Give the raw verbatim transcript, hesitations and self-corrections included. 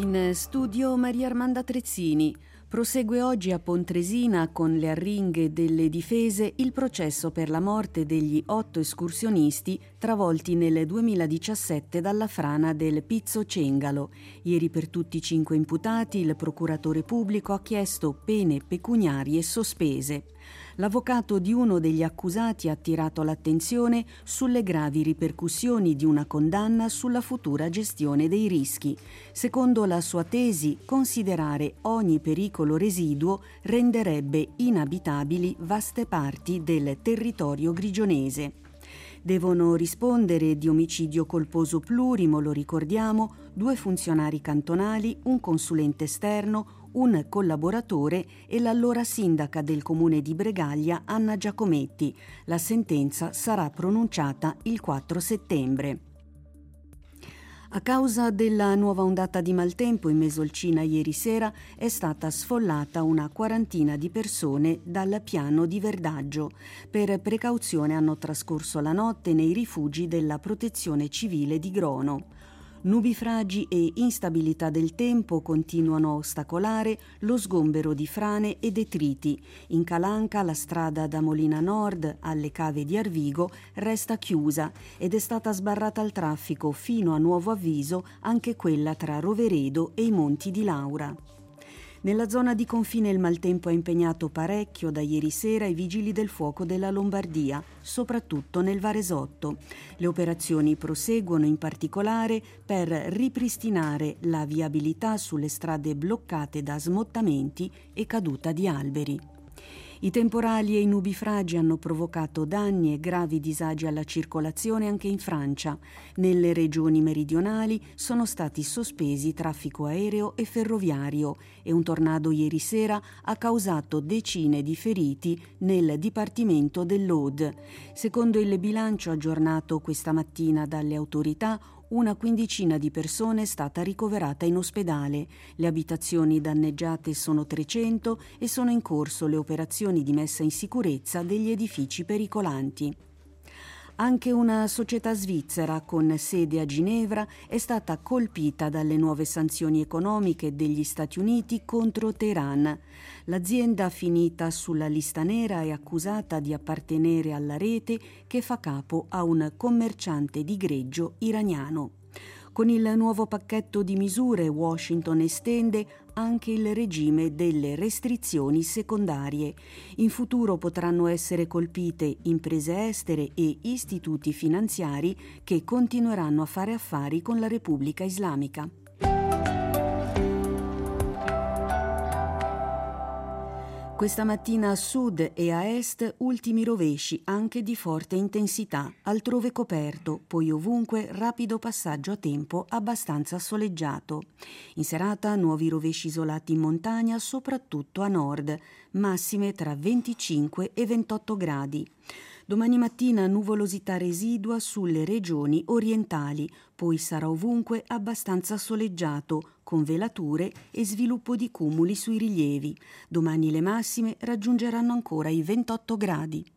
In studio Maria Armanda Trezzini. Prosegue oggi a Pontresina con le arringhe delle difese il processo per la morte degli otto escursionisti travolti nel duemiladiciassette dalla frana del Pizzo Cengalo. Ieri per tutti i cinque imputati il procuratore pubblico ha chiesto pene pecuniarie sospese. L'avvocato di uno degli accusati ha attirato l'attenzione sulle gravi ripercussioni di una condanna sulla futura gestione dei rischi. Secondo la sua tesi, considerare ogni pericolo residuo renderebbe inabitabili vaste parti del territorio grigionese. Devono rispondere di omicidio colposo plurimo, lo ricordiamo, due funzionari cantonali, un consulente esterno, un collaboratore e l'allora sindaca del comune di Bregaglia Anna Giacometti. La sentenza sarà pronunciata il quattro settembre. A causa della nuova ondata di maltempo in Mesolcina ieri sera è stata sfollata una quarantina di persone dal piano di Verdaggio. Per precauzione hanno trascorso la notte nei rifugi della Protezione Civile di Grono. Nubifragi e instabilità del tempo continuano a ostacolare lo sgombero di frane e detriti. In Calanca la strada da Molina Nord alle cave di Arvigo resta chiusa ed è stata sbarrata al traffico fino a nuovo avviso anche quella tra Roveredo e i Monti di Laura. Nella zona di confine il maltempo ha impegnato parecchio da ieri sera i vigili del fuoco della Lombardia, soprattutto nel Varesotto. Le operazioni proseguono in particolare per ripristinare la viabilità sulle strade bloccate da smottamenti e caduta di alberi. I temporali e i nubifragi hanno provocato danni e gravi disagi alla circolazione anche in Francia. Nelle regioni meridionali sono stati sospesi traffico aereo e ferroviario e un tornado ieri sera ha causato decine di feriti nel dipartimento dell'Aude. Secondo il bilancio aggiornato questa mattina dalle autorità, una quindicina di persone è stata ricoverata in ospedale. Le abitazioni danneggiate sono trecento e sono in corso le operazioni di messa in sicurezza degli edifici pericolanti. Anche una società svizzera con sede a Ginevra è stata colpita dalle nuove sanzioni economiche degli Stati Uniti contro Teheran. L'azienda finita sulla lista nera è accusata di appartenere alla rete che fa capo a un commerciante di greggio iraniano. Con il nuovo pacchetto di misure Washington estende anche il regime delle restrizioni secondarie. In futuro potranno essere colpite imprese estere e istituti finanziari che continueranno a fare affari con la Repubblica Islamica. Questa mattina a sud e a est ultimi rovesci anche di forte intensità, altrove coperto, poi ovunque rapido passaggio a tempo abbastanza soleggiato. In serata nuovi rovesci isolati in montagna, soprattutto a nord, massime tra venticinque e ventotto gradi. Domani mattina nuvolosità residua sulle regioni orientali, poi sarà ovunque abbastanza soleggiato, con velature e sviluppo di cumuli sui rilievi. Domani le massime raggiungeranno ancora i ventotto gradi.